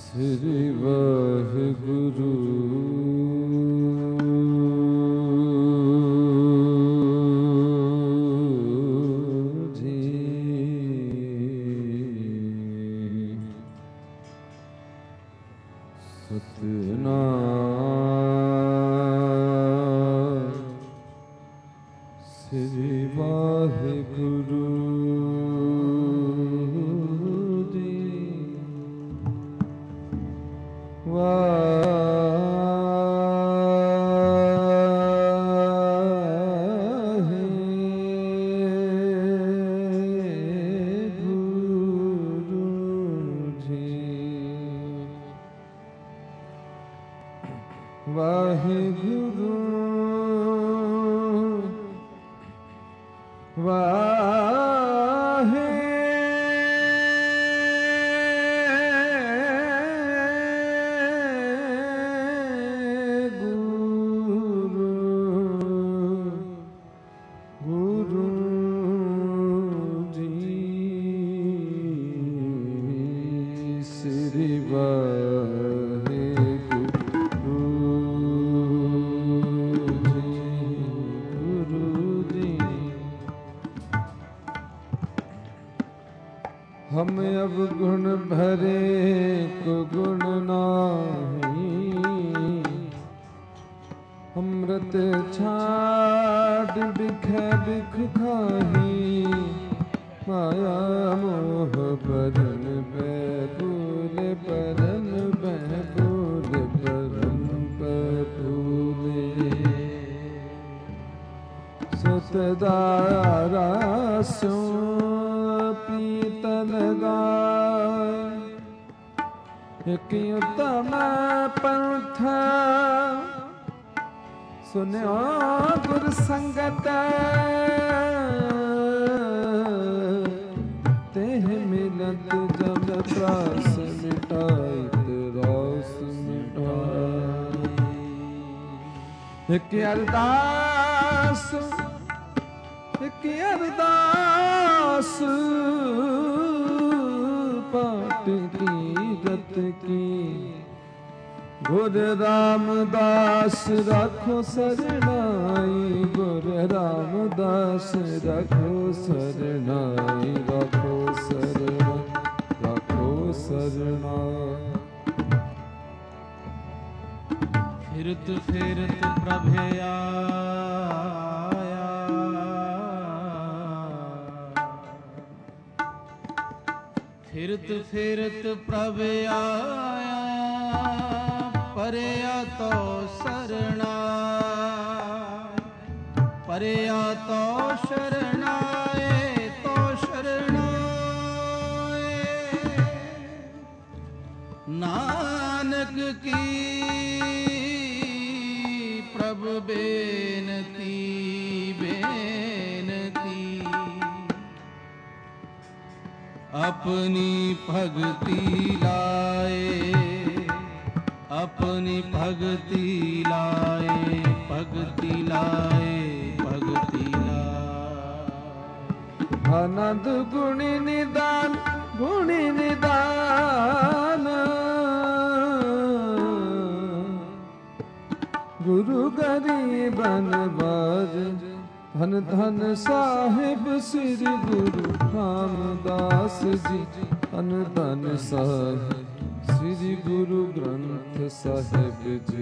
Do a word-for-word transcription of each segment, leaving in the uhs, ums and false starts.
ਸ੍ਰੀ ਵਾਹਿਗੁਰੂ ਜੀ। ਸਤਿਨਾਮ ਸ੍ਰੀ ਵਾਹਿਗੁਰੂ ਵਾਹਿਗੁਰੂ ਵਾਹਿਗੁਰੂ हम अवगुण भरे को गुण नाही, अमृत छाड़ बिखे बिख खाही, माया मोह बरन बैबूल बरन बैबूल बरन बैबूले सतदारा सो ਪੀਤਲ ਗਾਏ। ਇਕ ਉਤਮ ਪੰਥ ਸੁਨਿਓ ਗੁਰ ਸੰਗਤ, ਤੇਹ ਮਿਲਤ ਜਬ ਤਰਾਸ ਮਿਟਾਈ ਤਰਾਸ ਮਿਟਾਈ। ਇਕ ਅਰਦਾਸ ਇਕ ਅਰਦਾਸ ਪਾਟ ਕੀਰਤ ਕੀ, ਗੁਰ ਰਾਮਦਾਸ ਰਾਖੋ ਸਰਨਾਈ, ਗੁਰ ਰਾਮਦਾਸ ਰਾਖੋ ਸਰਨਾਈ, ਰਾਖੋ ਸਰਨਾਈ, ਰਾਖੋ ਸਰਨਾਈ। ਫਿਰਤ ਫਿਰਤ ਪ੍ਰਭ ਆਇਆ, ਫਿਰਤ ਫਿਰਤ ਪ੍ਰਭ ਆਇਆ, ਪਰਿਆ ਤੋ ਸਰਣਾ, ਪਰਿਆ ਤੋ ਸ਼ਰਨਾਏ, ਤੋ ਸ਼ਰਨਾਏ। ਨਾਨਕ ਕੀ ਪ੍ਰਭ ਬੇਨਤੀ ਬੇਨਤੀ, अपनी भगति लाए, अपनी भगति लाए, भगति लाए, भगति लाए। आनंद गुणी निदान गुणी निदान, गुरु गरीबन बाज, धन धन साहिब श्री गुरु रामदास जी, धन धन साहिब श्री गुरु ग्रंथ साहिब जी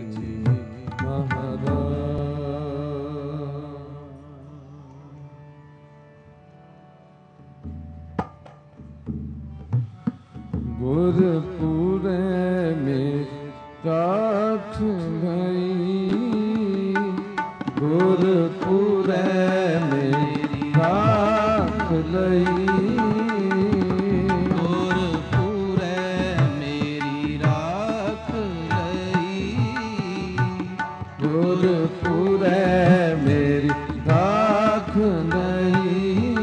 महाराज। गुरपुरे में राख गई, गुरपुरे मेरी राख लई, गुरपुरे मेरी राख लई, गुरपुरे मेरी राख लई।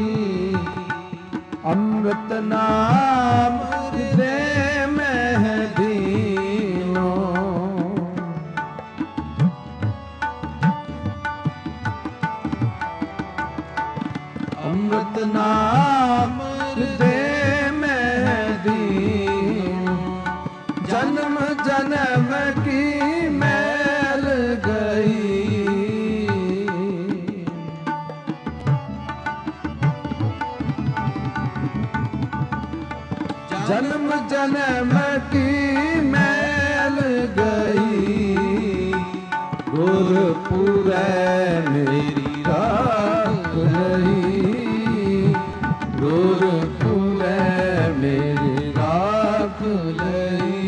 अमृत नाम दे मैं दीनो, अमृत नाम जन्म जन्म की मैल गई, जन्म जन्म की मैल गई, गुरपुरै मेरी राख लई, गुरपुरै मेरी राख लई,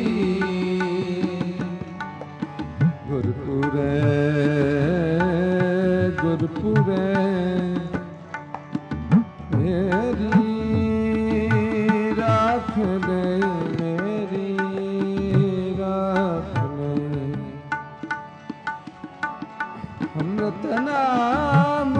गुरपुरै गुरपुरै मेरी राख लई, मेरी राख लई। अमृत नाम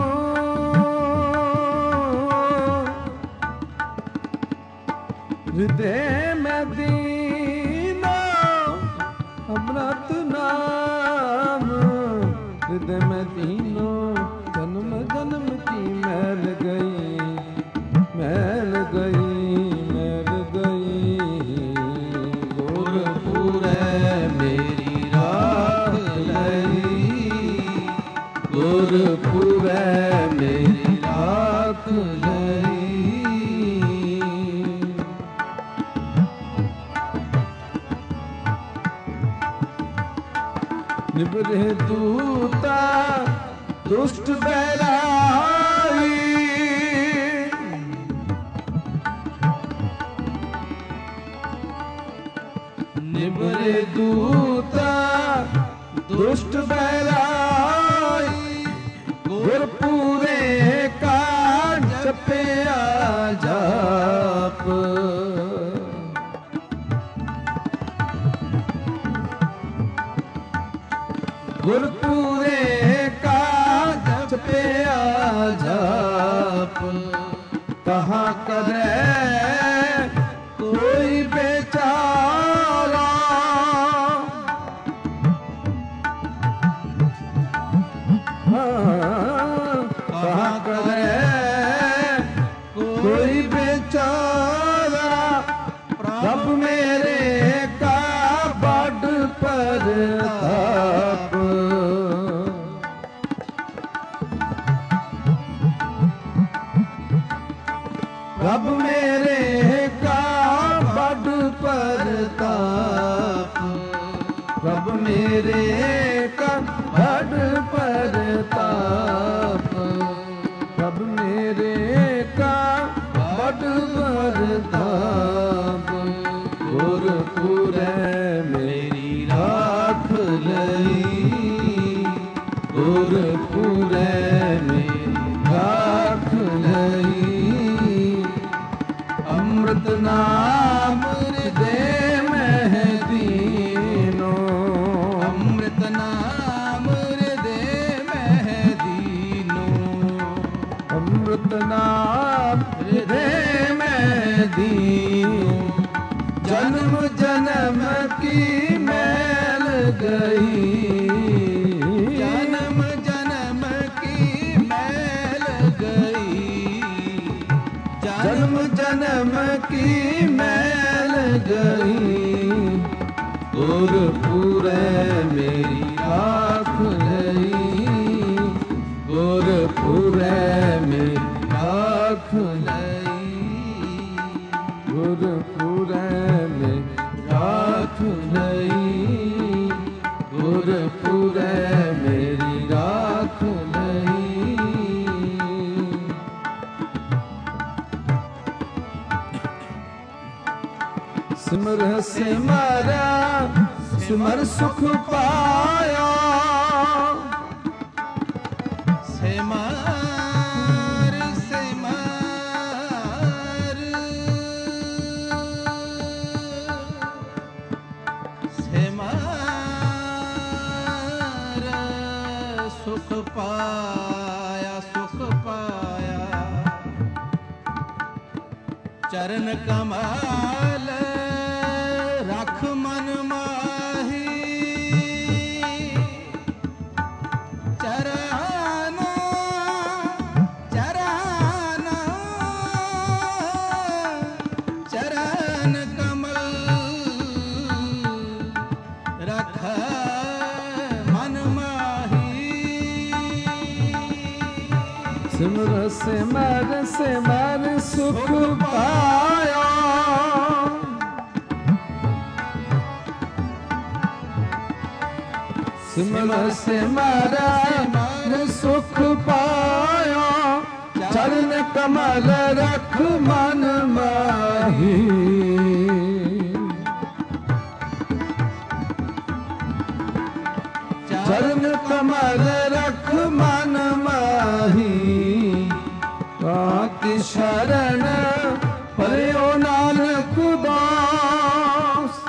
हृदय में दीना, अमृत नाम हृदय में दीनो, जन्म जन्म की मैल गई, मैल गई, मैल गई, गुरपुरै मेरी राख लई, गुरपुरै मेरी राख लई। निबरे दूता दुष्ट बैराई, निबरे दूता दुष्ट बैराई, गुरपुरे का जपया जाप, गुरपुरे का जपया जाप, कहाँ करे कोई बेचारा, हाँ, कहाँ करे कोई बेचारा, प्रभु मेरे का बड़ परताप, प्रभु मेरे का बड़ परताप, प्रभु मेरे का बड़ परताप, प्रभु मेरे का बड़ परताप, गुरपुरै मेरी राख लई, गुरपुरै मेरी राख लई। अमृत नाम हृदय में दीनो, अमृत नाम हृदय में दीनो, अमृत नाम हृदय में दीनो, जन्म जन्म की मैल गई, जन्म जन्म की मैल गई, जन्म जन्म की मैल गई, गुरपुरै मेरी राख लई, गुरपुरै मेरी राख लई, गुरपुरै मेरी राख लई, गुरपुरै मेरी राख लई। सिमर सिमर सिमर सुख पाया, सिमर सिमर सिमर सुख पाया, सुख पाया, चरण कमल रख मन माही, चरण चरण चरण कमल सिमर सिमर सुख पाया। सिमर सिमर सुख पाया। चरण कमल रख मन माही। चरण कमल रख मन माही। आकी शरण पर्यो नानक दास।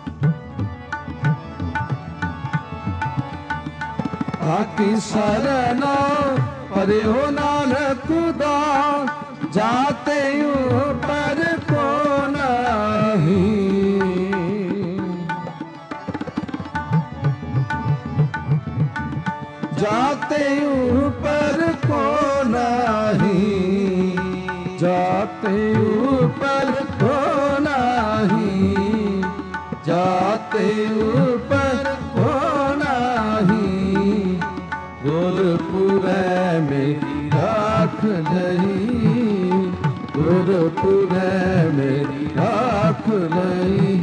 आकी शरण पर्यो नानक दास। जाते ऊपर को नहीं। जाते ऊपर को नहीं। जाते ऊपर को नहीं। जाते ऊपर को नहीं। गुरपुर मेरी राख लही। गुरपुर मेरी राख लही।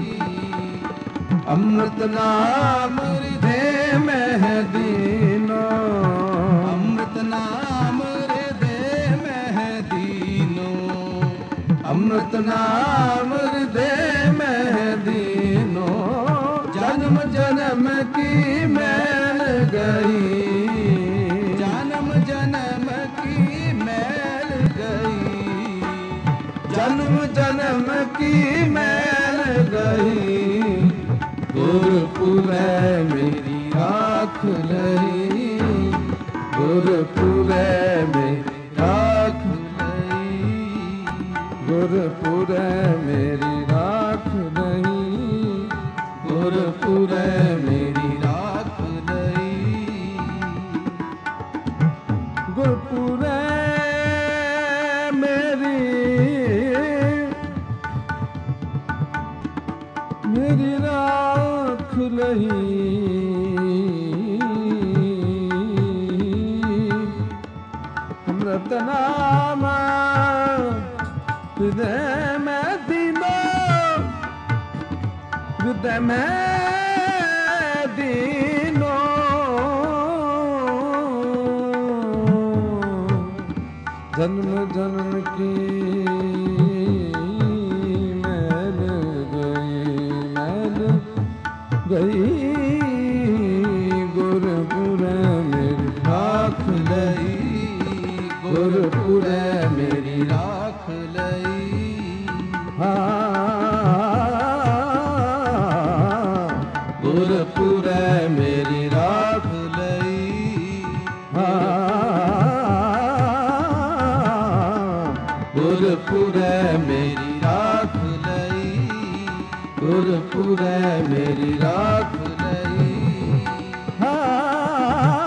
अमृत नाम हृदय में दीनो। अमृत नाम हृदय में दीनो। अमृत नाम हृदय में दीनो। जन्म जन्म की मैल गई। जन्म जन्म की मैल गई। जन्म जन्म की मैल गई। गुरपुर मेरी राख लही। गुरपुर मेरी राख लही। गुरपुर मेरी राख लही। गुरपुर मेरी राख लही। गुरपुर मेरी मेरी राख लही। अमृत नाम हृदय में दीनो। हृदय में दीनो। जन्म जन्म की मैल गई। मैल गई। गुरपुर मेरी राख लही। गुरपुर मेरी राख लई। हाँ। गुरपुर मेरी राख लई। हाँ। गुरपुर मेरी राख लई। गुरपुर मेरी राख लई। हाँ।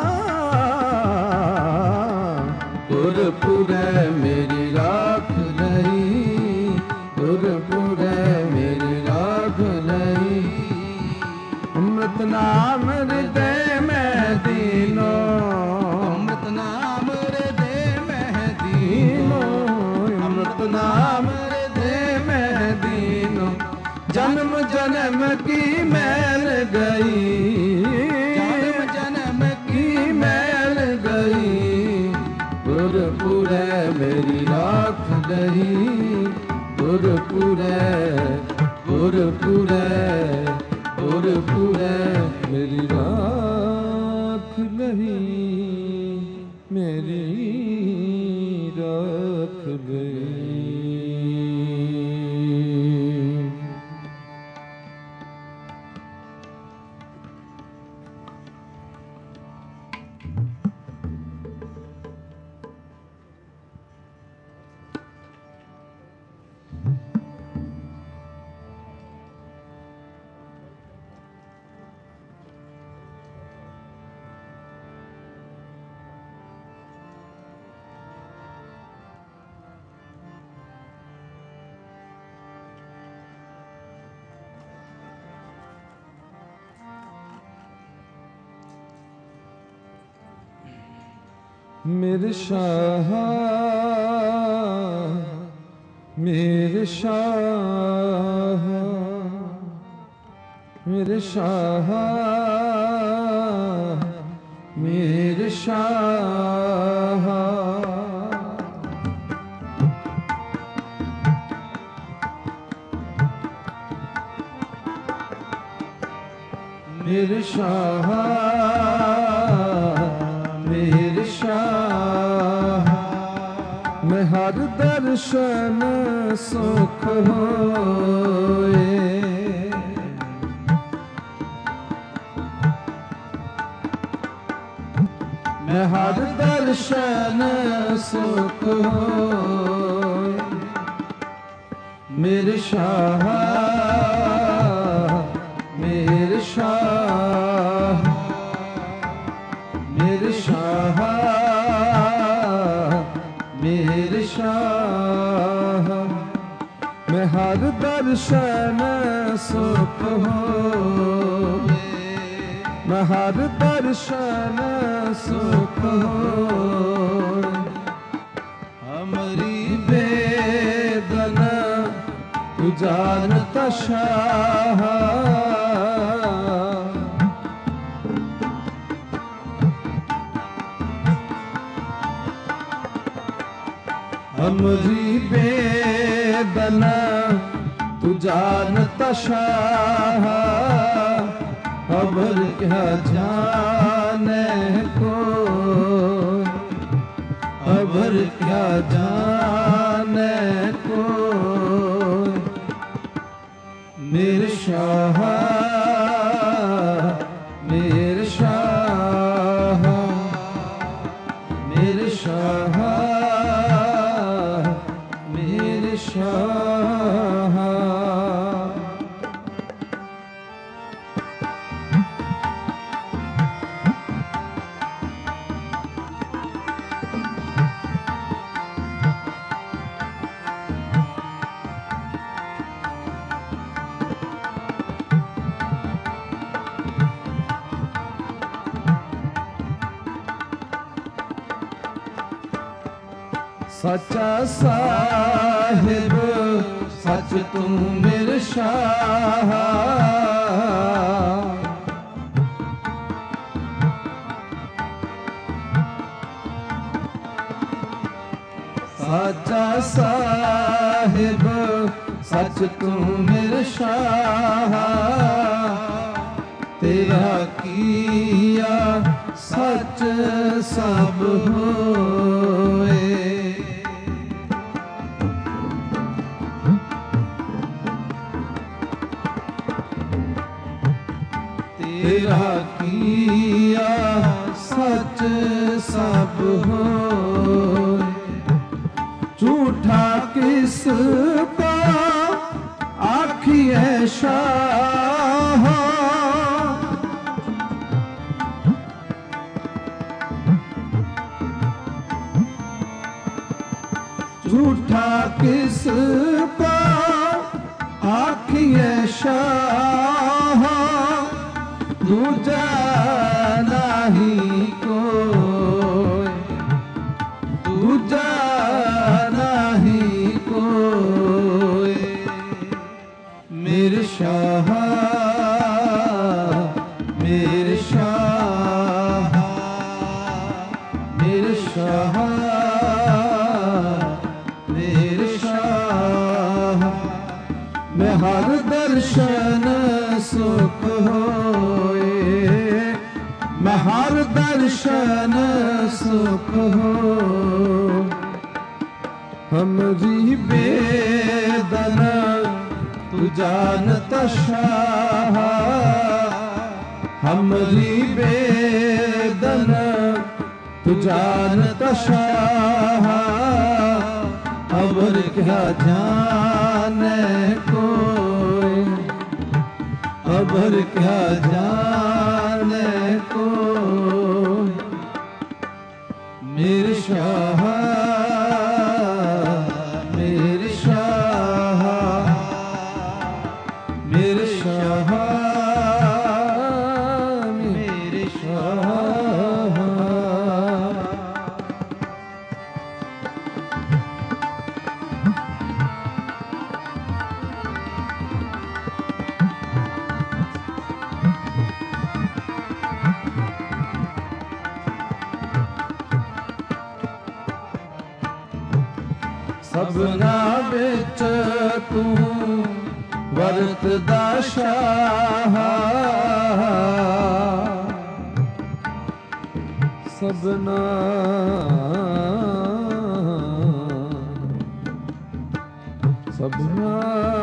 गुरपुर मेरी राख लही। गुरपुर मेरी राख लही। अमृत नाम हृदय में दीनो। अमृत नाम हृदय में दीनो। अमृत नाम हृदय में दीनो। जन्म जन्म की मैल गई। जन्म जन्म की मैल गई। गुरपुर मेरी राख लही। गुरपुर गुरपुर गुरपुर मेरी राख लही। मेरी राख लही। मेरे शाह मेरे शाह मेरे शाह मेरे शाह मेरे शाह मेरे शाह मैं हर दर्शन सुख होए मैं हर दर्शन सुख होए मेरे शाह मेरे शाह मेरे शाह मेरे शाह मैं हर दर्शन सुख होए मैं हर दर्शन सुख होए हमारी वेदना तू जानता शाह हमरी वेदना तू जानता शाह खबर क्या जाने को खबर क्या जाने को मेरे शाह मेरे शाह मेरे शाह मेरे शाह सच्चा साहिब सच तू मेरे शाह सच्चा साहिब सच तू मेरे शाह तेरा किया सच सब होए तेरा किया सच सब होए झूठा किसका आखिए शाह झूठा किसका आखिए शाह दूजा नहीं कोई दूजा नहीं कोई मेरे शाह मेरे शाह मेरे शाह मेरे शाह मैं हर दर्शन सुख होए मैं हर दर्शन सुख हो हमरी वेदना तू जानता शाह हमरी वेदना तू जानता शाह अबर क्या जाने कोई अबर क्या जाने कोई मेरे शाह मेरे शाह मेरे शाह मेरे शाह ਸਭਨਾ ਵਿੱਚ ਤੂੰ ਵਰਤਦਾ ਸ਼ਾਹ ਸਭਨਾ ਸਭਨਾ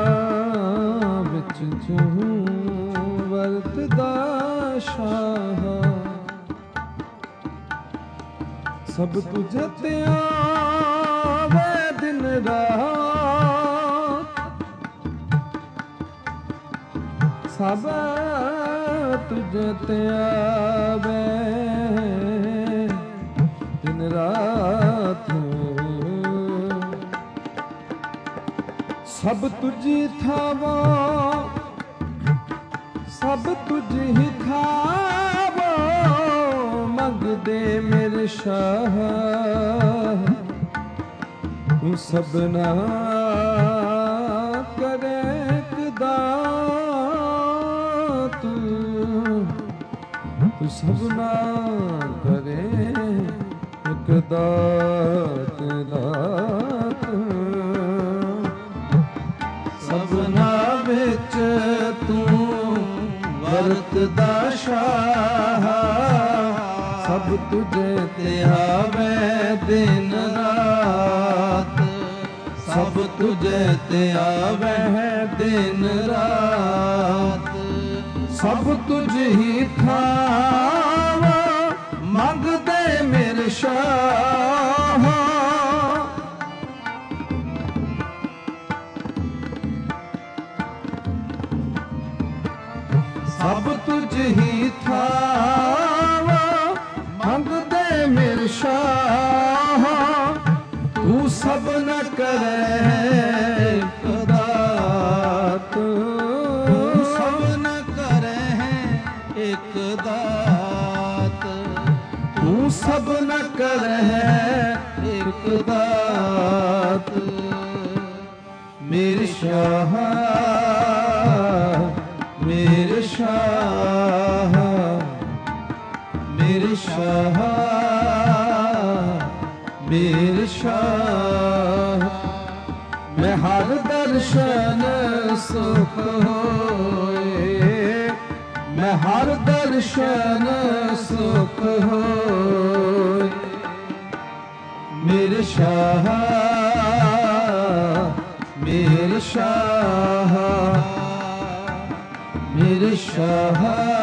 ਵਿੱਚ ਤੂੰ ਵਰਤਦਾ ਸ਼ਾਹ ਸਭ ਤੁਝ ਤੇ ਆਵੇ ਦਿਨ ਰਾਤ ਸਭ ਤੁਝ ਤੇ ਆਵੇ ਦਿਨ ਰਾਤ ਸਭ ਤੁਝੀ ਥਾਵਾ ਸਭ ਤੁਝੀ ਥਾਵਾ ਮੰਗਦੇ ਮੇਰੇ ਸ਼ਾਹ ਤੂੰ ਸਭਨਾ ਕਰੇ ਕਦਾਤ ਤੂੰ ਸਭਨਾ ਕਰੇ ਕਦਾਤ ਦਾਤ ਸਭਨਾ ਵਿੱਚ ਤੂੰ ਵਰਤਦਾ ਸ਼ਾਹ ਸਭ ਤੁਝੇ ਤੇ ਆਵੇ ਦਿਨ ਰਾਤ ਸਭ ਤੁਝੇ ਤੇ ਆਵੇ ਦਿਨ ਰਾਤ ਸਭ ਤੁਝ ਹੀ ਥਾਵਾ ਮੰਗਦੇ ਮੇਰੇ ਸ਼ਾਹ ਸਭ ਤੁਝ ਹੀ ਥਾਵਾ ਮੰਗਦੇ ਮੇਰੇ ਸ਼ਾਹ ਤੂੰ ਸਭ ਨ ਕਰੇ ਕਦਾਤ ਤੂੰ ਸਭ ਨ ਕਰੇ ਇੱਕ ਦਾਤ ਤੂੰ ਸਭ ਨ ਕਰੇ ਇੱਕ ਦਾਤ ਮੇਰੇ ਸ਼ਾਹ ਮੇਰੇ ਸ਼ਾਹ ਮੇਰੇ ਸ਼ਾਹ ਮੇਰੇ ਸ਼ਾਹ ਮੈਂ ਹਰ ਦਰਸ਼ਨ ਸੁਖ ਹੋਏ ਮੈਂ ਹਰ ਦਰਸ਼ਨ ਸੁਖ ਹੋਏ ਮੇਰੇ ਸ਼ਾਹ ਮੇਰੇ ਸ਼ਾਹ ਮੇਰੇ ਸ਼ਾਹ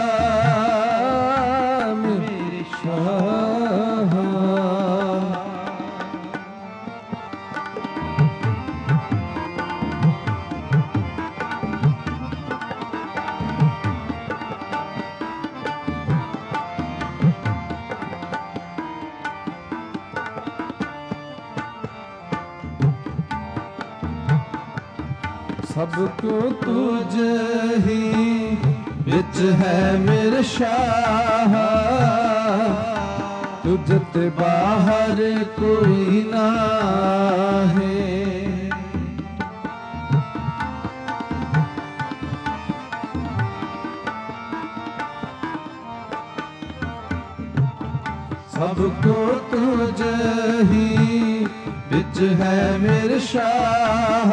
ਮੇਰੇ ਸ਼ਾਹ ਸਭ ਕੋ ਤੁਝ ਹੀ ਵਿੱਚ ਹੈ ਮੇਰੇ ਸ਼ਾਹ ਤੁਝ ਤੇ ਬਾਹਰ ਕੋਈ ਨਾ ਹੈ ਸਭ ਕੋ ਤੁਝ ਹੀ ਵਿੱਚ ਹੈ ਮੇਰੇ ਸ਼ਾਹ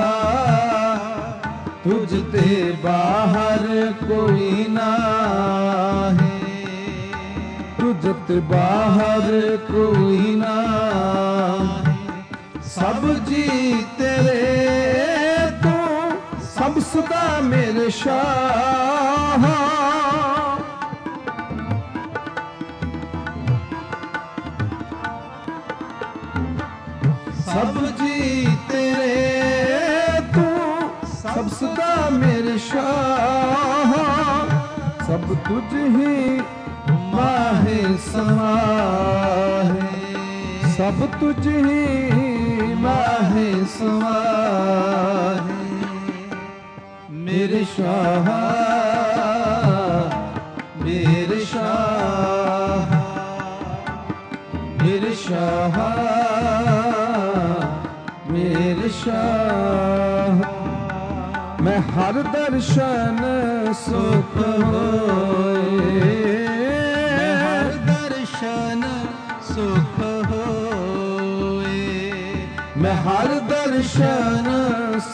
ਤੁਝ ਤੇ ਬਾਹਰ ਕੋਈ ਨਾ ਹੈ ਤੁਝ ਤੇ ਬਾਹਰ ਕੋਈ ਨਾ ਸਭ ਜੀ ਤੇਰੇ ਤੂੰ ਸਭ ਸਦਾ ਮੇਰੇ ਸ਼ਾਹ ਸਭ ਜੀ ਤੇਰੇ ਤੂੰ ਸਭ ਸਦਾ ਮੇਰੇ ਸ਼ਾਹ ਸਭ ਤੁਝ ਹੀ ਮਾਹੇ ਸਮਾਹੇ ਸਭ ਤੁਝ ਹੀ ਮਾਹੇ ਸਮਾਹੇ ਮੇਰੇ ਸ਼ਾਹ ਮੇਰੇ ਸ਼ਾਹ ਮੇਰੇ ਸ਼ਾਹ ਮੇਰੇ ਸ਼ਾਹ ਮੈਂ ਹਰ ਦਰਸ਼ਨ ਸੁਖ ਹੋਏ ਮੈਂ ਹਰ ਦਰਸ਼ਨ ਸੁਖ ਹੋਏ ਮੈਂ ਹਰ ਦਰਸ਼ਨ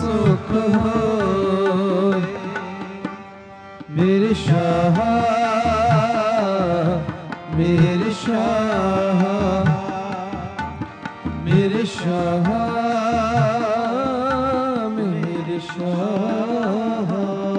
सुख होए। मेरे शाह मेरे शाह मेरे शाह मेरे शाह।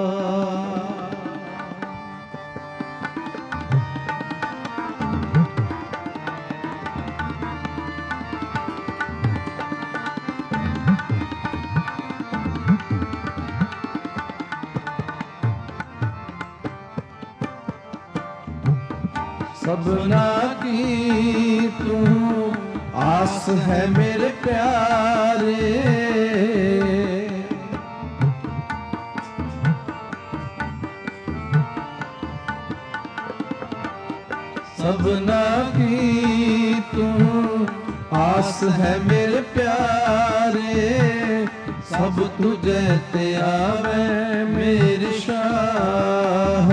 सबना की तू आस है मेरे प्यारे। सबना की तू आस है मेरे प्यारे। सब तुझे ते आवे मेरे शाह।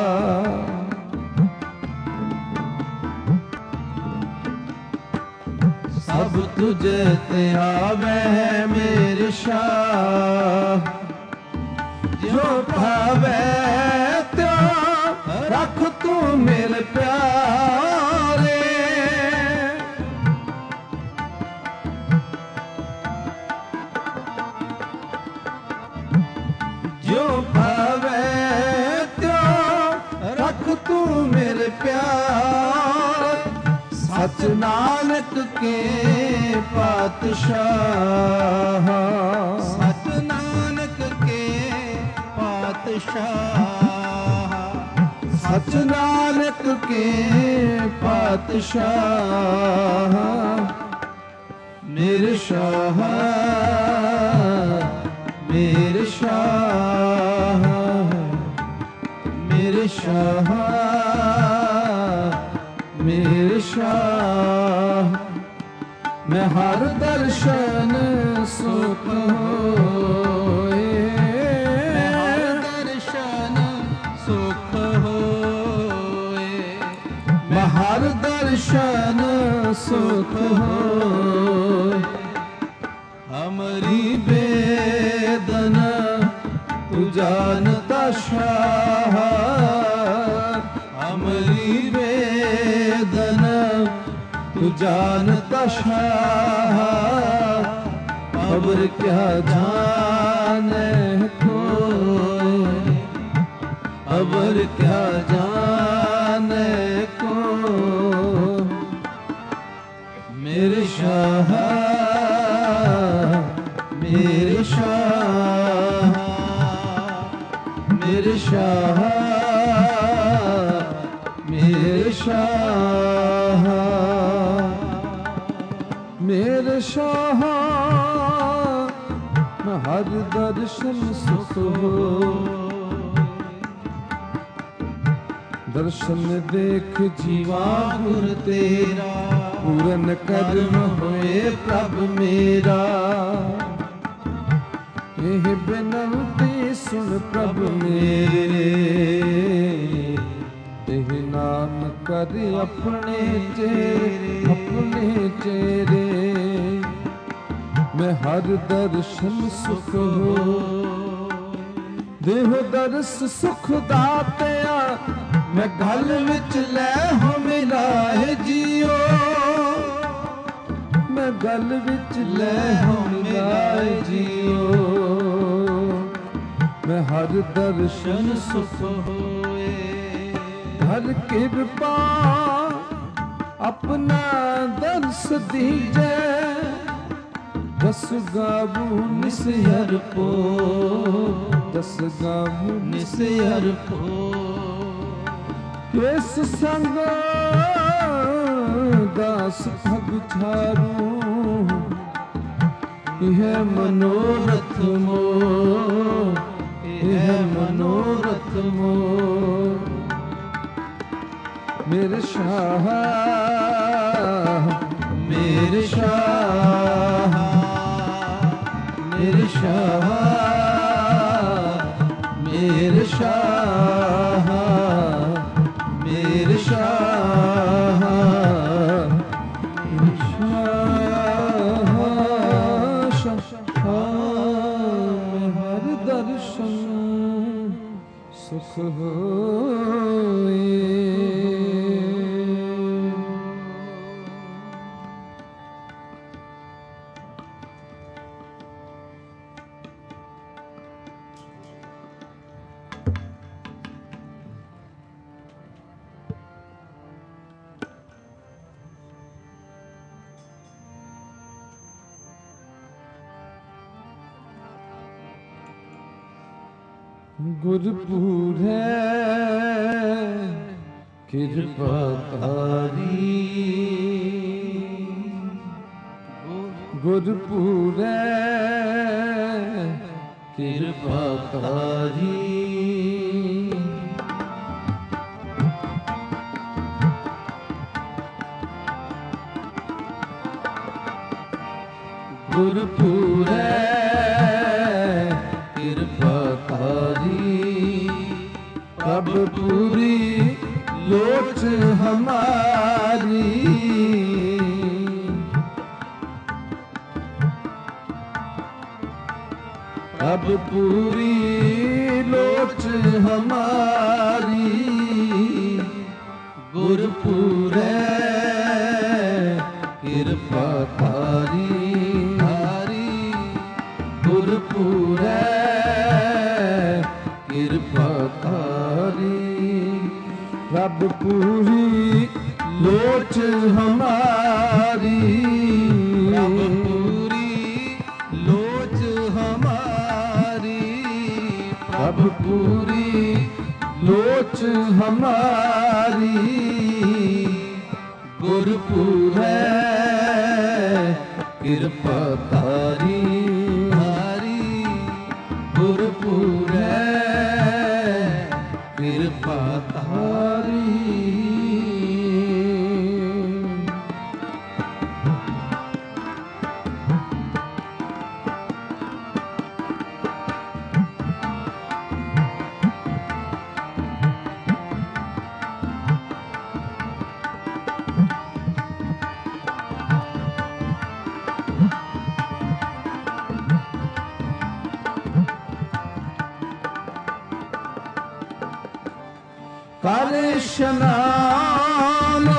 सब तुझे ते आवे मेरे शाह। जो भावे त्यो रख तू मेरे प्यारे। जो भावे त्यो रख तू मेरे प्यारे। सच नानक के पातशाह। सच नानक के पातशाह। सच नानक के पातशाह। मेरे शाह मेरे शाह मेरे शाह मेरे शाह। मैं हर दर्शन सुख होए। मैं हर दर्शन सुख होए। मैं हर दर्शन सुख होए। हमारी वेदना तू जानता शाह। हमारी वेदना तू जानता शाह। खबर क्या जाने कोई। खबर क्या जाने को। मेरे शाह मेरे शाह मेरे शाह मेरे शाह मेरे शाह। मैं हर दर्शन सुख हो। दर्शन देख जीवा गुर तेरा। पूरन कर्म होए प्रभ मेरा। यह बिनती सुन प्रभ मेरे। यह नाम कर अपने चेरे अपने चेरे। मैं हर दर्शन सुख हो। देह दर्श सुख दातिया। मैं गल विच लै हो मिलाए जियो। मैं गल विच लै हो मिलाए जियो। मैं हर दर्शन सुख होए। हर कृपा अपना दर्श दीजे। दस गाबू निसहर को। दस गाबू निसहर को। इस संग दास भग छारू। यह मनोरथ मो। यह मनोरथ मो। मेरे शाह मेरे शाह मेरे शाह मेरे शाह मेरे शाह मेरे शाह शाह ਗੁਰਪੂਰੈ ਕਿਰਪਾ ਤਾਰੀ, ਗੁਰਪੂਰੈ ਕਿਰਪਾ ਤਾਰੀ, ਗੁਰਪੂਰੈ ਕਿਰਪਾ ਤਾਰੀ, ਪ੍ਰਭ ਪੂਰੀ ਲੋਚ ਹਮਾਰੀ, ਪ੍ਰਭ ਪੂਰੀ ਲੋਚ ਹਮਾਰੀ, ਗੁਰਪੂਰੈ ਕਿਰਪਾ ਤਾਰੀ, ਤਾਰੀ ਗੁਰਪੂਰੈ ਕਿਰਪਾ ਤਾਰੀ, ਰੱਬ ਪੂਰੀ ਲੋਚ ਹਮਾਰੀ, ਰੱਬ ਪੂਰੀ ਲੋਚ ਹਮਾਰੀ, ਰੱਬ ਪੂਰੀ ਲੋਚ ਹਮਾਰੀ, ਗੁਰਪੂਰੈ ਕਿਰਪਾ ਤਾਰੀ, ਤਾਰੀ ਗੁਰਪੂਰੈ ਕਿਰਪਾ ਤਾਰੀ। ਕਰ ਇਸ਼ਨਾਨ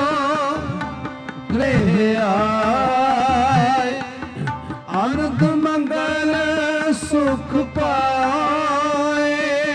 ਗ੍ਰਹਿ ਆਏ, ਅਨੰਦ ਮੰਗਲ ਸੁਖ ਪਾਏ,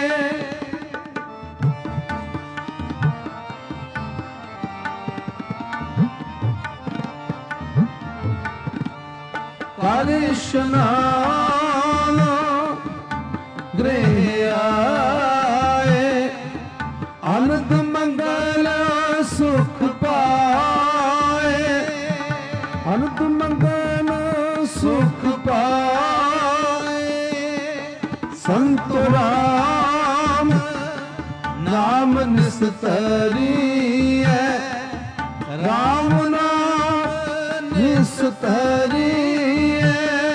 ਕਰ ਇਸ਼ਨਾਨ ਗ੍ਰਹਿ ਆਏ, ਅਨੰਦ ਮੰਗਲ ਸੁਖ ਪਾਏ, ਅਨੰਦ ਮੰਗਲ ਸੁਖ ਪਾਏ, ਸੰਤ ਰਾਮ ਨਾਮ ਨਿਸਤਰੀਐ, ਰਾਮ ਨਾਮ ਨਿਸਤਰੀਐ,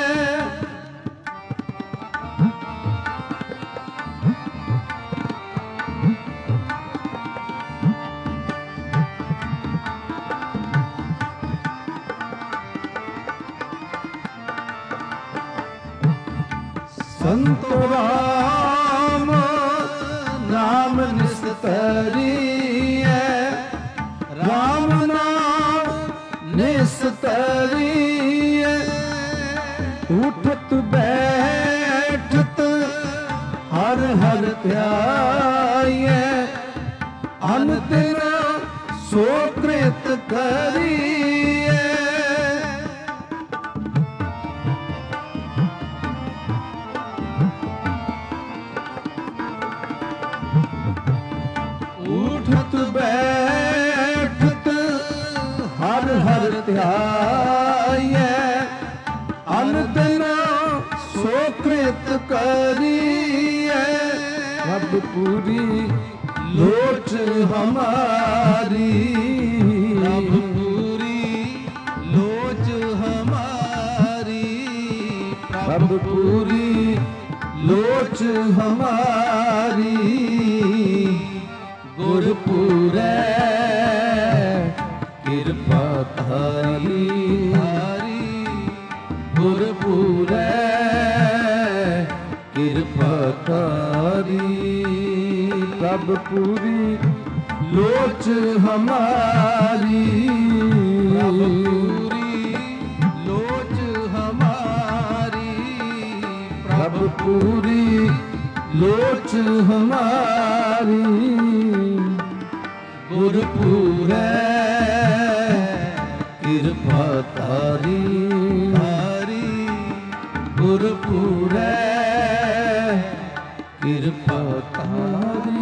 ਸੰਤ ਰਾਮ ਨਾਮ ਨਿਸਤਰੀਐ, ਰਾਮ ਨਾਮ ਨਿਸਤਰੀਐ, ਉਠਤ ਬੈਠਤ ਹਰ ਹਰ ਧਿਆਈਐ, ਅਨਦਿਨ ਸੋ ਕ੍ਰਿਤ ਕਰੀਐ, ਉਠਤ ਬੈਠਤ ਹਰ ਹਰ ਧਿਆਈਐ, ਅਨਦਿਨ ਸੋ ਕ੍ਰਿਤ ਕਰੀਐ, ਰੱਬ ਪੂਰੀ ਲੋਚ ਹਮਾਰੀ, ਰੱਬ ਪੂਰੀ ਲੋਚ ਹਮਾਰੀ, ਰੱਬ ਪੂਰੀ ਲੋਚ ਹਮਾਰੀ, ਗੁਰਪੂਰੈ ਕਿਰਪਾ ਤਾਰੀ, ਤਾਰੀ ਗੁਰਪੂਰੈ ਕਿਰਪਾ ਤਾਰੀ, ਪ੍ਰਭ पूरी लोच हमारी, प्रभु पूरी लोच हमारी, प्रभु पूरी लोच हमारी। गुरपुर कृपा तारी तारी, गुरपुर कृपा तारी।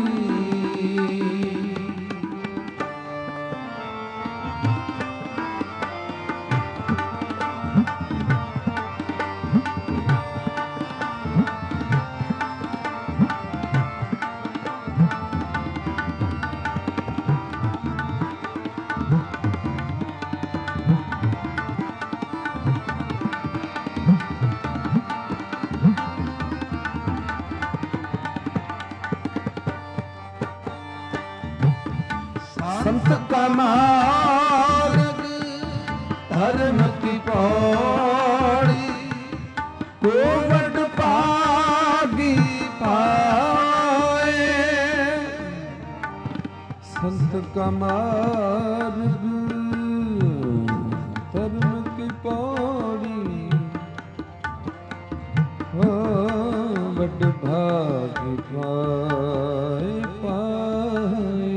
संत का मार्ग धर्म की पौड़ी, को वड पागी पाए। संत का मार्ग धर्म की पौड़ी, हो वड भागी पाए पाए।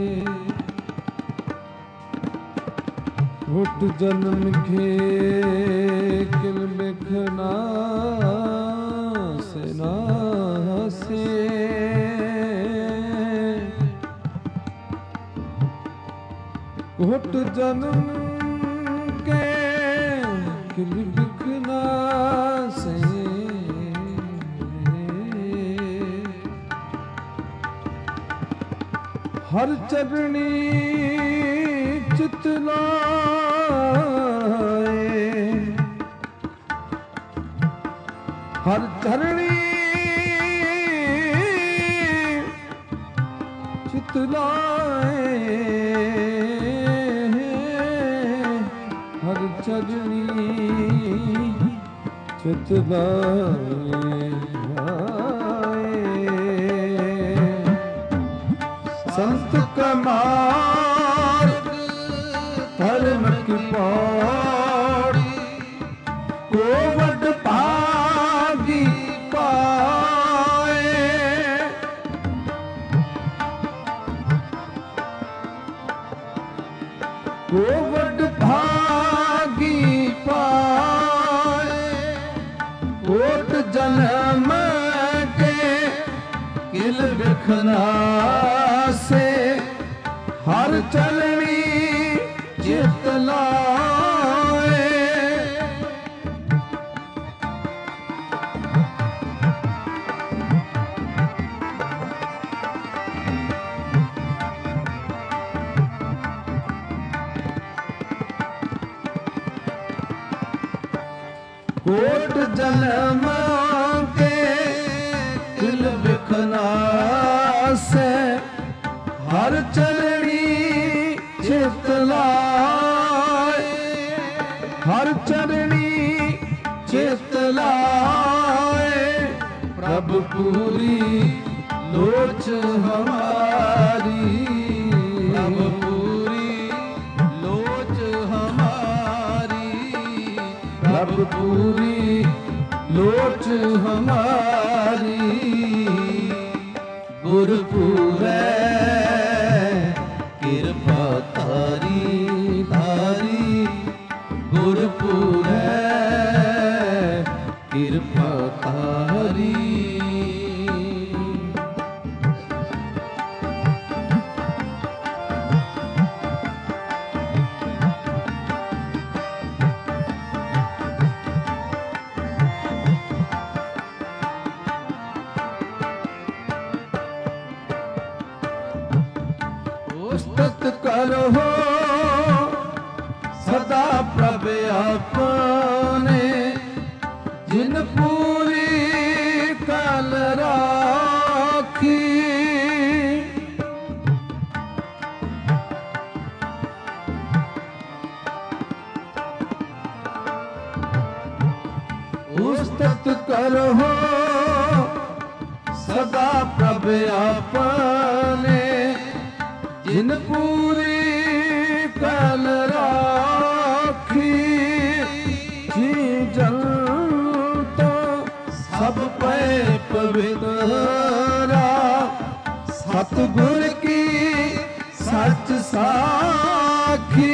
घुट जन्म के किल बिखना से नासे, घुट जन्म के किल बिखना से, हर चरणी चित लाए, हर चरणी चित लाए, हर चरणी चित लाए। संत का मार्ग धर्म की पौड़ी, को वड भागी पाए। को वड भागी पाए। कोट जन्म के किल बिखना से, हर चलनी चित लाए। कोट जन्म के किल बिखना से, हर चरणी चित लाए। हर चरणी चित लाए। प्रभु पूरी लोच हमारी, प्रभु पूरी लोच हमारी, प्रभु पूरी लोच हमारी। गुरपुर कृपा तारी तारी, गुरपुर कृपा तारी। उस्तत करो सदा प्रभ अपने, जिन पूरी कल राखी। उस्तत करो सदा प्रभ अपने, ਜਿਨ ਪੂਰੀ ਕਲ ਰਾਖੀ ਜੀ ਜਲ ਤੋਂ ਸਭ ਪੈ ਪਵਿੱਤਰਾ ਸਤਿਗੁਰ ਕੀ ਸੱਚ ਸਾਖੀ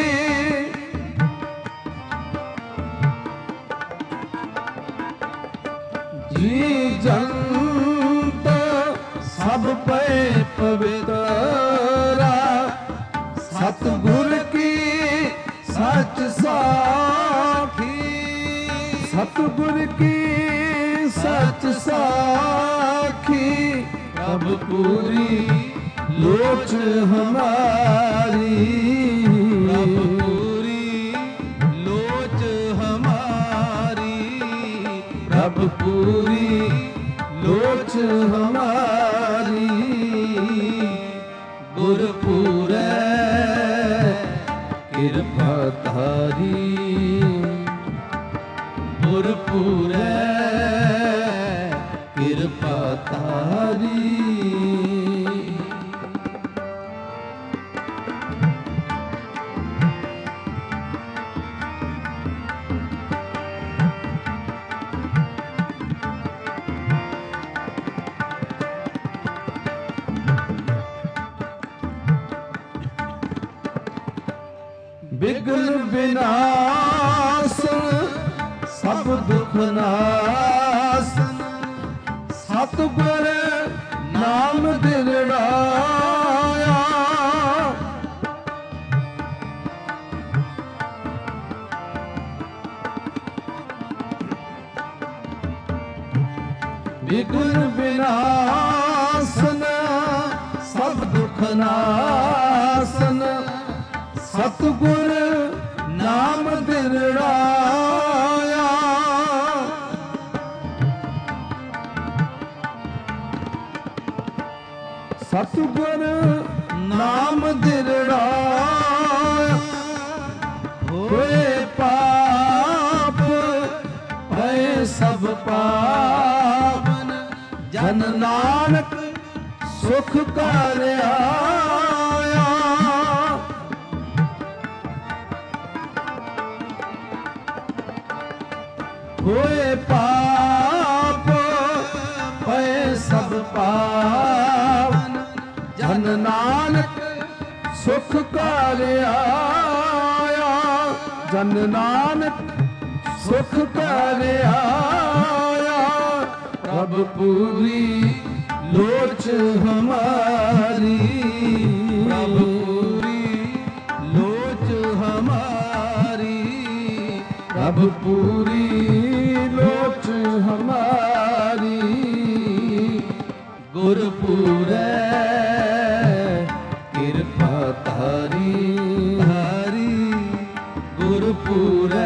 ਜੀ ਜੰਤ ਸਭ ਪੈ ਪਵਿੱਤਰਾ ਸਤਿਗੁਰ ਕੀ ਸੱਚ ਸਾਖੀ ਸਤਿਗੁਰ ਕੀ ਸੱਚ ਸਾਖੀ ਪ੍ਰਭ ਪੂਰੀ ਲੋਚ ਹਮਾਰੀ ਪ੍ਰਭ ਪੂਰੀ ਲੋਚ ਹਮਾਰੀ ਪ੍ਰਭ ਪੂਰੀ ਲੋਚ ਹਮਾਰੀ ਗੁਰਪੂਰੈ ਕਿਰਪਾ ਤਾਰੀ ਗੁਰਪੂਰੈ ਕਿਰਪਾ ਤਾਰੀ ਬਿਗਨ ਬਿਨਾਸਨ ਸਭ ਦੁਖ ਨਾਸਨ ਸਤਿਗੁਰ ਨਾਮ ਦਿਲੜਾਇਆ ਬਿਗਨ ਬਿਨਾਸਨ ਸਭ ਦੁਖ ਨਾਸਨ ਸਤਿਗੁਰ ਨਾਮ ਦਿਲੜਾਇਆ ਸਤਿਗੁਰ ਨਾਮ ਦਿਲੜਾਇਆ ਹੋਏ ਪਾਪ ਭਏ ਸਭ ਪਾਵਨ ਜਨ ਨਾਨਕ ਸੁਖ ਕਰ ਆਇਆ ਹੋਏ ਪਾਪ ਭਏ ਸਭ ਪਾਵਨ ਜਨ ਨਾਨਕ ਸੁਖ ਕਰ ਆਇਆ ਜਨ ਨਾਨਕ ਸੁਖ ਕਰ ਆਇਆ ਪ੍ਰਭ ਪੂਰੀ ਲੋਚ ਹਮਾਰੀ ਪ੍ਰਭ ਪੂਰੀ ਲੋਚ ਹਮਾਰੀ ਪ੍ਰਭ ਪੂਰੀ ਲੋਚ ਹਮਾਰੀ ਗੁਰਪੂਰੈ ਕਿਰਪਾ ਤਾਰੀ ਹਰੀ ਗੁਰਪੂਰੈ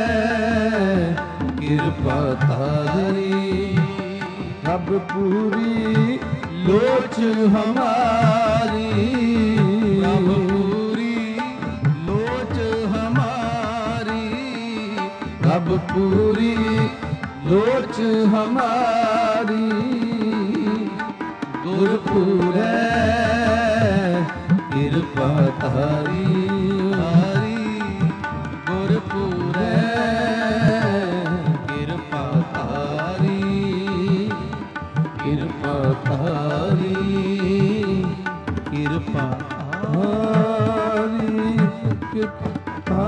ਕਿਰਪਾ ਤਾਰੀ ਪ੍ਰਭ ਪੂਰੀ ਲੋਚ ਹਮਾਰੀ ਪ੍ਰਭ ਪੂਰੀ ਲੋਚ ਹਮਾਰੀ ਪ੍ਰਭ ਪੂਰੀ ਲੋਚ ਹਮਾਰੀ ਗੁਰਪੂਰੈ ਕਿਰਪਾ ਤਾਰੀ ਹਰੀ ਗੁਰਪੂਰੈ ਕਿਰਪਾ ਤਾਰੀ ਕਿਰਪਾ ਤਾਰੀ ਕਿਰਪਾ ਤਾਰੀ ਕਿਰਪਾ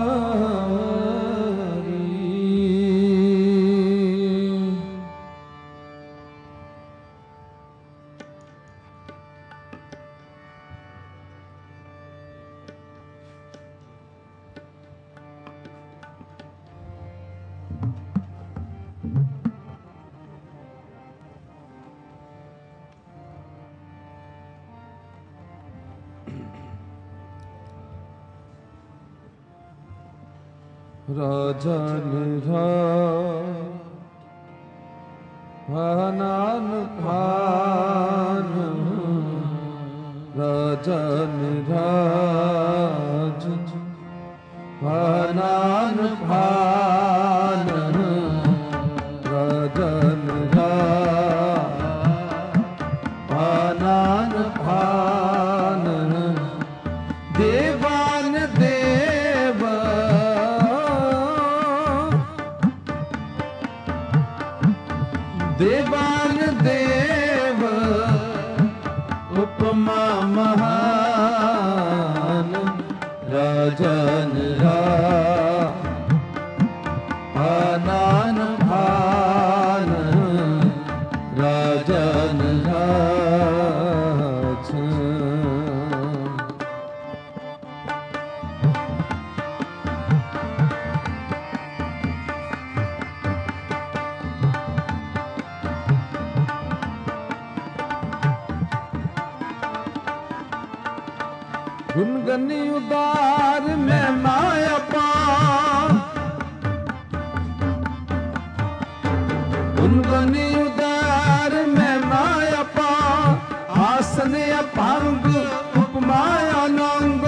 ਰਾਜਾ ਨਿਧਾਨ ਭਾਨ ਰਾਜਾ ਨਿਧਾਜ ਭਾਨ ਭਾਨ ਰਾਜਾ ਨਿਧਾਨ ਭਾਨ ਭਾਨ राजन आनन भान राजन राज गुनगनी उदार में माया पान गुनगनी उदार में माया पान आसन अपांग उपमाया नंग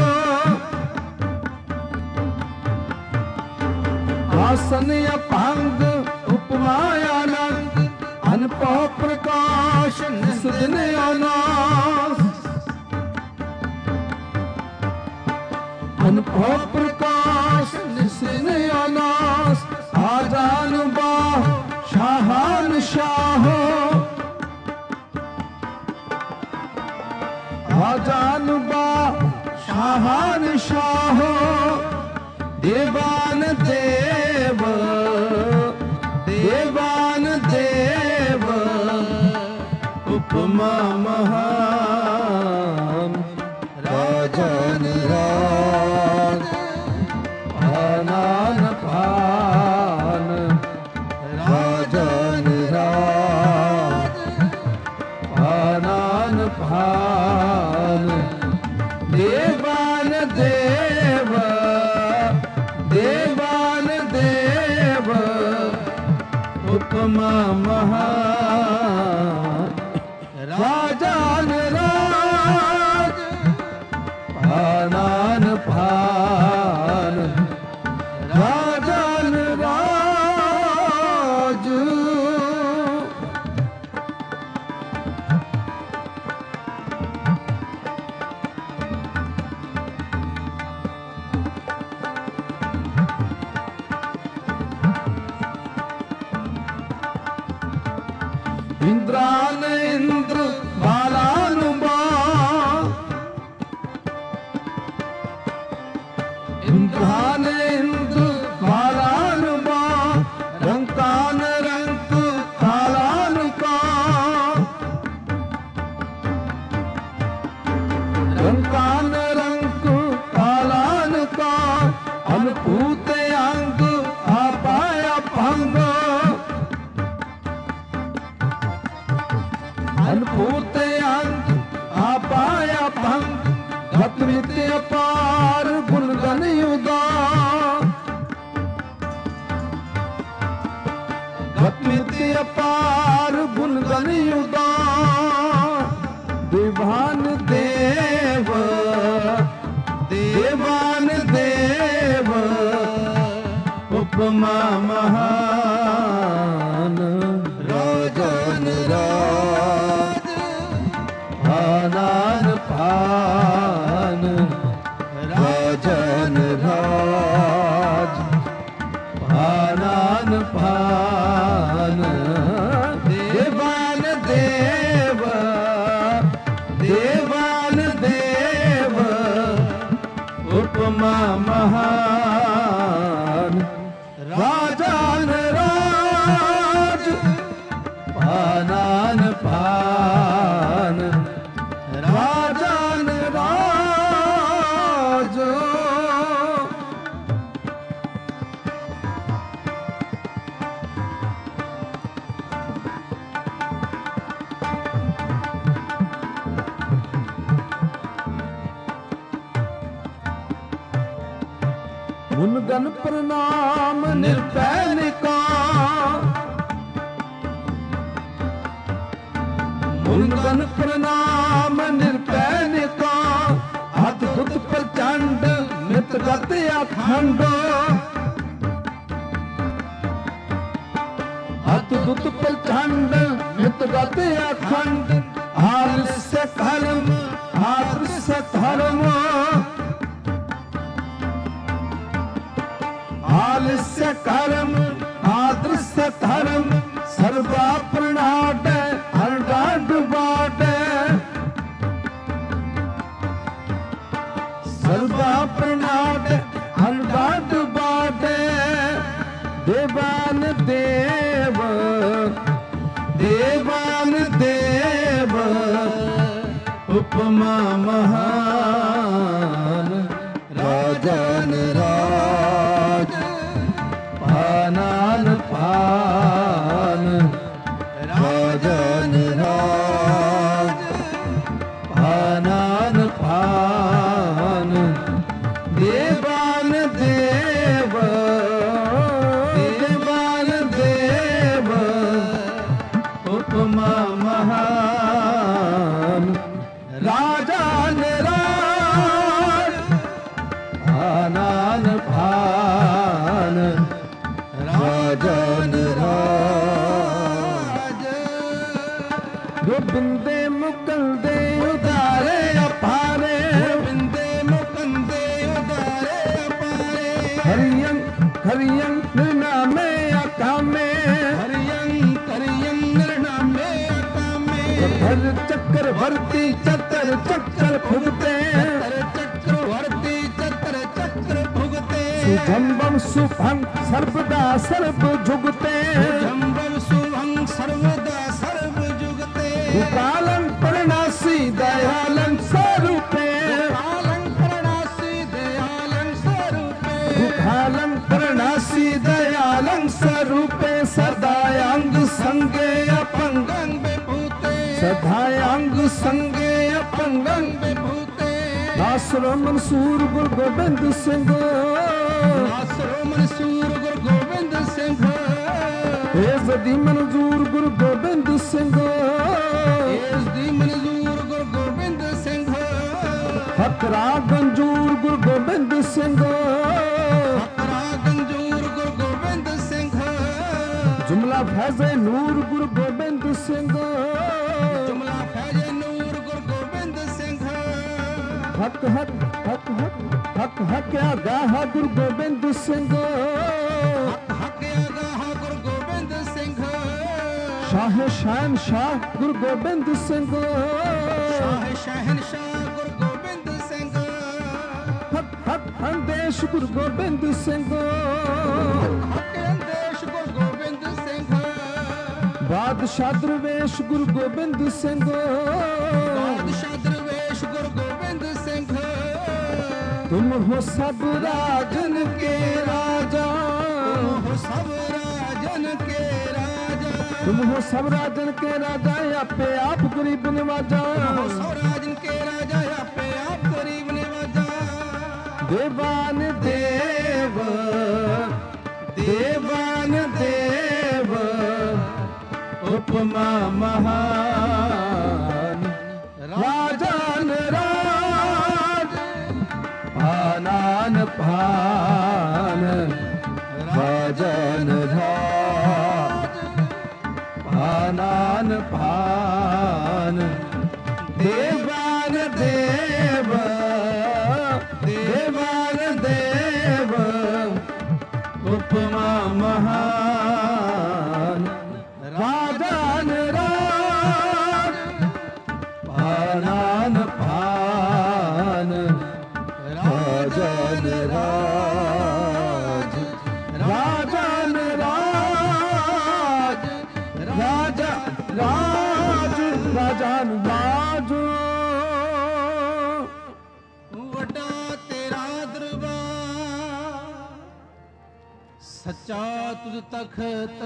आसन अपांग उपमाया नंग अनपह प्रकाश निसुदिन अनास अनपह प्रकाश निसिन अनास आजान बाह शाहान शाहो आजान बाह शाहान शाहो देवान देव देवान देव उपमा महान राजन राज आनन भान राजन राज आनन भान देवान देव देवान देव उपमा महान राजन राज आनन भान राजन राज इंद्रान इंद्र बालानुबा इंद्रान इंद्र बालानुबा रंकान रंक कालानुका रंकान रंक कालानुका अनपूत अंग आपाया भंग अनपूत अंग आपाया भंग गतमित अपार गुणगन उदार गतमित अपार गुणगन उदार देवान देव देवान देव उपमा महान राजन राज आनन भान राजन राज आनन भान देवान देव देवान देव उपमा महान राजन राज आनन भान राजन राज गुणगन प्रणाम निर्भैनिका गुणगन प्रणाम निर्भैनिका अद्भुत प्रचंड मितगत अखंड अद्भुत प्रचंड मितगत अखंड आलस्य धर्म आदृश्य धर्म आलस्य कर्म आदृश्य धर्म सर्वा प्रणाट हरडाड बाट ਸਰਬਾ ਪ੍ਰਣਾਟ ਅਨਗਾਟ ਬਾਟੇ ਦੇਵਾਨ ਦੇਵ ਦੇਵਾਨ ਦੇਵ ਉਪਮਾ ਮਹਾਨ ਰਾਜਨ ਰਾਜ ਪਾਨਾਨ ਪਾਨ ਰਾਜਨ ਰਾਜ ਪਾਨਾਨ ਪਾਨ ਦੇਵਾਨ ਦੇਵ ਦੇਵਾਨ ਦੇਵ ਉਪਮਾ ਮਹਾਨ ਰਾਜਨ ਰਾਜ ਪਾਨਾਨ ਪਾਨ ਰਾਜਨ ਰਾਜ ਗੋਬਿੰਦੇ ਮੁਕਲਦੇ ਉਦਾਰੇ ਅਪਾਰੇ ਗੋਬਿੰਦੇ ਮੁਕਲਦੇ ਉਦਾਰੇ ਅਪਾਰੇ ਹਰਿਯੰ ਹਰਿਯੰ ਨਿਰਨਾਮੇ ਅਕਾਮੇ ਹਰਿਯੰ ਹਰਿਯੰ ਨਿਰਨਾਮੇ ਅਕਾਮੇ ਚਤਰ ਚੱਕਰ ਵਰਤੀ ਚਤਰ ਚੱਕਰ ਭੁਗਤੇ ਚਤਰ ਵਰਤੀ ਚਤਰ ਚੱਕਰ ਭੁਗਤੇ ਸੁਜੰਬਮ ਸੁਭੰ ਸਰਬਦਾ ਸਰਬ ਜੁਗਤੇ ਸੁਜੰਬਮ ਸੁਭੰ ਸਰਬਦਾ ਸਰਬ ਜੁਗਤੇ ਕਾਲੰ ਪ੍ਰਣਾਸੀ ਦਇਆਲੰ ਸਰੂਪੇ ਕਾਲੰ ਪ੍ਰਣਾਸੀ ਦਇਆਲੰ ਸਰੂਪੇ ਕਾਲੰ ਪ੍ਰਣਾਸੀ ਦਇਆਲੰ ਸਰੂਪੇ ਸਦਾ ਅੰਗ ਸੰਗੇ ਅਪੰਗੰ ਵਿਭੂਤੇ ਸਦਾ ਅੰਗ ਸੰਗੇ ਅਪੰਗੰ ਵਿਭੂਤੇ ਨਾਸਰੋ ਮਨਸੂਰ ਗੁਰ ਗੋਬਿੰਦ ਸਿੰਘ ਨਾਸਰੋ ਮਨਸੂਰ ਗੁਰ ਗੋਬਿੰਦ ਸਿੰਘ ਏਸ ਦੀ ਮਨਜ਼ੂਰ ਗੁਰ ਗੋਬਿੰਦ ਸਿੰਘ ਏਸ ਦੀ ਮਨਜ਼ੂਰ ਗੁਰ ਗੋਬਿੰਦ ਸਿੰਘ ਫਕਰਾ ਗੰਜੂਰ ਗੁਰ ਗੋਬਿੰਦ ਸਿੰਘ ਫਕਰਾ ਗੰਜੂਰ ਗੁਰ ਗੋਬਿੰਦ ਸਿੰਘ ਜੁਮਲਾ ਫੈਜ਼ੇ ਨੂਰ ਗੁਰ ਗੋਬਿੰਦ ਸਿੰਘ ਜੁਮਲਾ ਫੈਜ਼ੇ ਨੂਰ ਗੁਰ ਗੋਬਿੰਦ ਸਿੰਘ ਹਕ ਹਕ ਹਕ ਹਕ ਹਕ ਹਕ ਆਗਾਹ ਗੁਰੂ ਗੋਬਿੰਦ ਸਿੰਘ ਹਕ ਹਕ ਆਗਾਹ ਗੁਰੂ ਗੋਬਿੰਦ ਸਿੰਘ ਸ਼ਾਹ ਸ਼ਹਿਨ ਸ਼ਾਹ ਗੁਰੂ ਗੋਬਿੰਦ ਸਿੰਘ ਸ਼ਾਹ ਸ਼ਹਿਨ ਸ਼ਾਹ ਗੁਰੂ ਗੋਬਿੰਦ ਸਿੰਘ ਹਕ ਹਕ ਅੰਦੇਸ਼ ਗੁਰੂ ਗੋਬਿੰਦ ਸਿੰਘ ਹਕ ਅੰਦੇਸ਼ ਗੁਰੂ ਗੋਬਿੰਦ ਸਿੰਘ ਬਾਦਸ਼ਾਹ ਦਰਵੇਸ਼ ਗੁਰੂ ਗੋਬਿੰਦ ਸਿੰਘ ਬਾਦਸ਼ਾਹ ਦਰਵੇਸ਼ ਗੁਰੂ ਗੋਬਿੰਦ ਸਿੰਘ तुम हो सब राजन के राजा तुम हो सब राजन के राजा तुम हो सब राजन के राजा आपे आप गरीब नवाजा तुम हो सब राजन के राजा आपे आप गरीब नवाजा देवान देव देवान देव उपमा महान राजन राज पानान पान राजन राज पानान पान देवान देव देवान देव उपमा महान राजन राज पानान पान राजन राज राजन राज राजा राज राजन राज वड्डा तेरा दरबार सच्चा तुझ तखत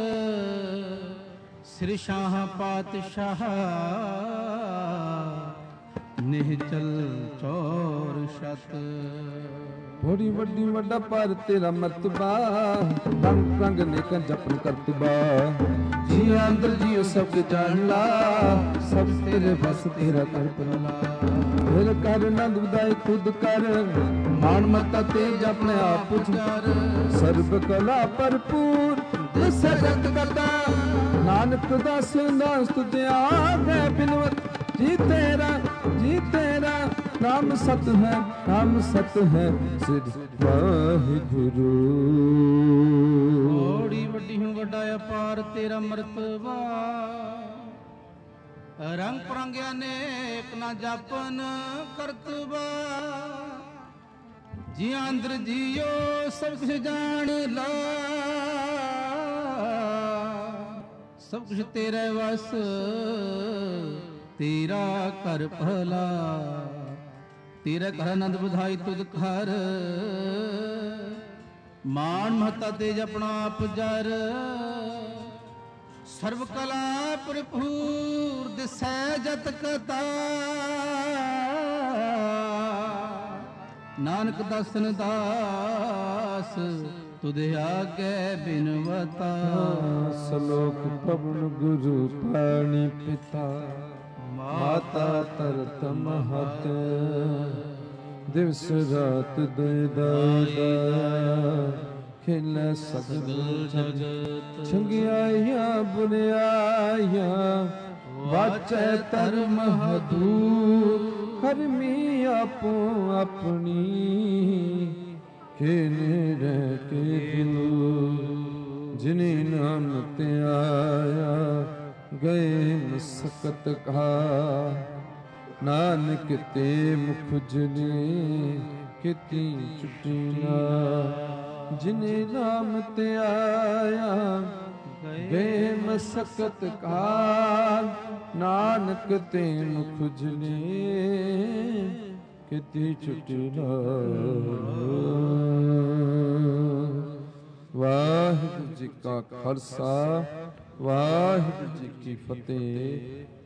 श्री शाह पातशाह निहचल चौर शत बड़ी वड्डी वड्डा पर तेरा मर्तबा रंग रंग नेकन जपन करतबा जी अंदर जियो सब जान ला सब तेरे बस तेरा कर पला फिर कर नंद उदाय खुद कर मान मता तेज अपने आप पुचार सर्व कला भरपूर सरत कता नानक दास दास तुझे आगे बिनवत जी तेरा जी तेरा नाम सत है नाम सत है सिद्ध वाहिगुरु बड़ी वड्डी हूं वड्डा अपार तेरा मर्तबा रंग परंग्या नेक ना जापन करतबा ਜਿ ਅੰਦਰ ਜੀਓ ਸਭ ਕੁਛ ਜਾਣ ਲਾ, ਸਭ ਕੁਛ ਤੇਰੇ ਵਸ ਤੇਰਾ ਘਰ ਭਲਾ, ਤੇਰਾ ਘਰ ਆਨੰਦ ਵਧਾਈ ਤੁਧ ਘਰ, ਮਾਨ ਮਹਤਾ ਤੇਜ ਆਪਣਾ ਆਪ ਜਰ, ਸਰਬ ਕਲਾ ਭਰਪੂਰ ਦਿਸੈ ਜਤ ਕਤਾ, ਨਾਨਕ ਦਾਸਨ ਦਾਸ ਤੁਧ ਆਗੇ ਬਿਨਵਤਾ। ਸਲੋਕ ਪਵਨ ਗੁਰੂ ਪਾਣੀ ਪਿਤਾ, ਮਾਤਾ ਤਰਤ ਮਹਤ, ਦਿਵਸ ਰਾਤ ਦੁਇ ਦਾਇਆ, ਖਿਲੈ ਸਗਲ ਜਗਤ, ਚੰਗਿਆਈਆਂ ਬੁਰਿਆਈਆਂ ਵਾਚੈ ਧਰਮ ਹਦੂਰ, ਕਰਮੀ ਆਪੋ ਆਪਣੀ ਖੇਨੇ ਰਹਿ ਕੇ ਦੂਰ, ਜਿਨੇ ਨਾਮ ਤੇ ਆਇਆ ਗਏ ਮਸਕਤ ਕਾ, ਨਾਨਕ ਤੇ ਮੁਖ ਜਨੇ ਕਿਤੀ ਛੁਟੀ ਨਾ, ਜਿਨੇ ਨਾਮ ਤੇ ਆਇਆ ਗਏ ਮਸਕਤ ਕਾਲ, ਨਾਨਕ ਤੇ ਮੁਖ ਜਨੇ ਕਿਤੀ ਛੁਟੀ ਨਾ। ਵਾਹਿਗੁਰੂ ਜੀ ਕਾ ਖਾਲਸਾ, ਵਾਹਿਗੁਰੂ ਜੀ ਕੀ ਫਤਿਹ।